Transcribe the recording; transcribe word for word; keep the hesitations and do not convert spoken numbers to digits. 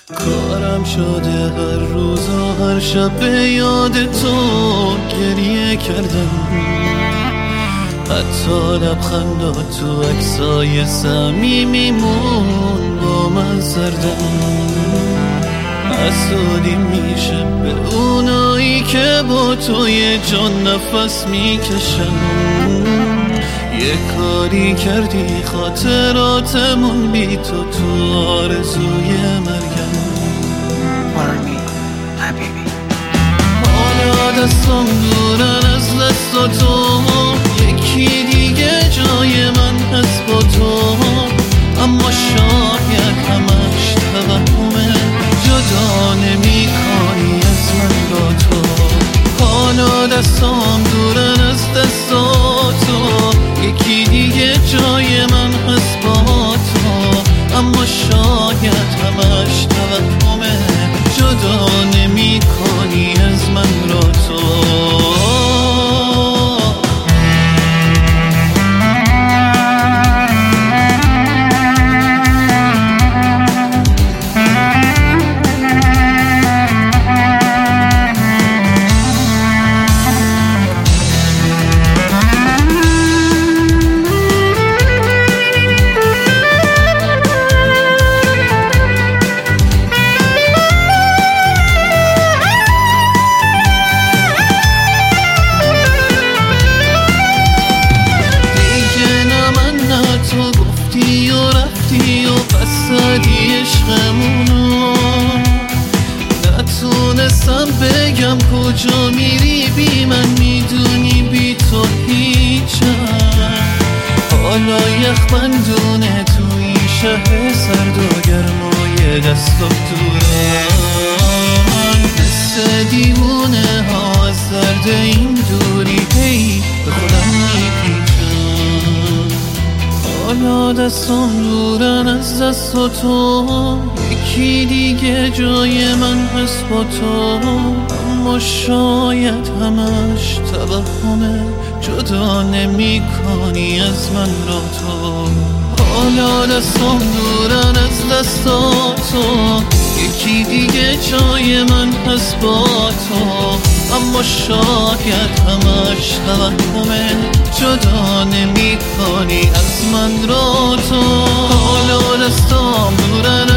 کارم شده هر روز و هر شب به یاد تو گریه کردم، حتی لبخندات تو عکسای صمیمیمون با من سردم. حسودی میشه به اونایی که با توی جان نفس میکشن. یه کاری کردی خاطراتمون بی تو تو آرزوی مرگم. حالا دستم دورن از دست تو، یکی دیگه جای من هست با تو، اما شاید همش توهمه، جدا نمی کنی از من با تو. حالا دستم دورن از دست تو، یکی دیگه جای من هست با تو، اما شاید همش توهمه، جدا نمی کنی از من را تو. زدی عشقمونو، نتونستم بگم کجا میری بی من، میدونی بی تو هیچم. حالا یخبندونه توی شهر سرد و گرمای دستات دورم، مثل دیوونه ها از درد این دوری هی به خودم میپیچم. حالا دستم دورن از دست تو، یکی دیگه جای من هست با تو، اما شاید همش توهمه، جدا نمی کنی از من را تو. حالا دستم دورن از دست تو، یکی دیگه جای من هست با تو، اما شاید همش توهمه، جدا نمی کنی از من را تو. حالا دستم دورن